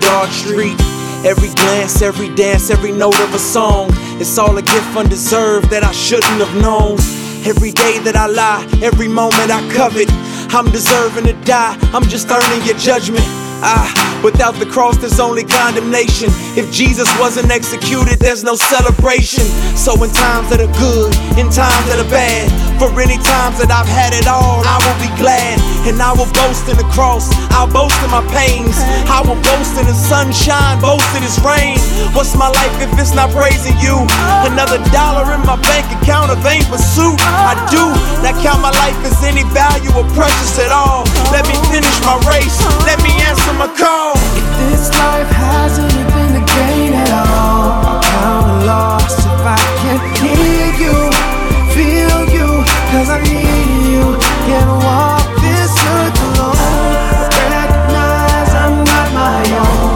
dark street. Every glance, every dance, every note of a song, it's all a gift undeserved that I shouldn't have known. Every day that I lie, every moment I covet, I'm deserving to die, I'm just earning your judgment. Without the cross there's only condemnation. If Jesus wasn't executed, there's no celebration. So in times that are good, in times that are bad, for any times that I've had it all, I will be glad. And I will boast in the cross, I'll boast in my pains. I will boast in the sunshine, boast in this rain. What's my life if it's not praising you? Another dollar in my bank account, a vain pursuit. I do not count my life as any value or precious at all. Let me finish my race, let me answer my call. If this